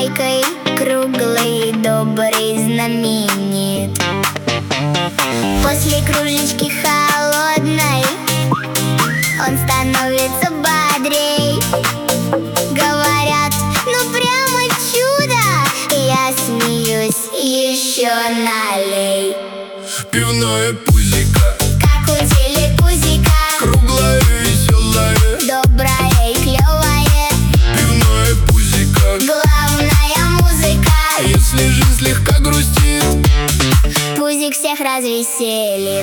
пузикой, круглый, добрый, знаменит. После кружечки холодной он становится бодрей. Говорят, ну прямо чудо, я смеюсь, еще налей. Пивное пузико, Как у телепузика, круглое, веселое, доброе и клевое. пивное пузико. Главная музыка, Если жизнь слегка грустит, пузик всех развеселит.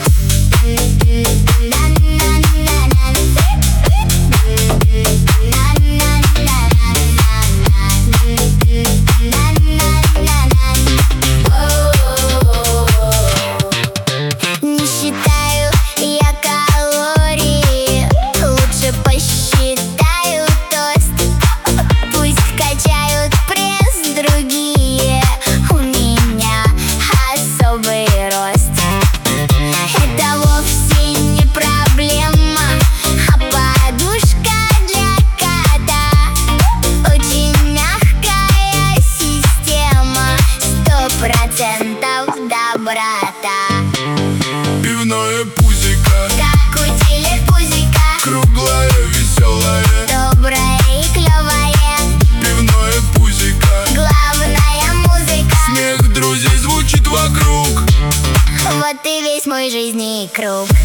Не считаю я калории, лучше посчитаю тост. Пусть качают пресс другие, у меня особый рост. Это вовсе не проблема, а подушка для кота. Очень мягкая система, 100% доброта. пивное пузико, Как у телепузика, круглое, веселое, доброе и клевое. пивное пузико. Главная музыка, Смех друзей звучит вокруг. вот и весь мой жизни круг.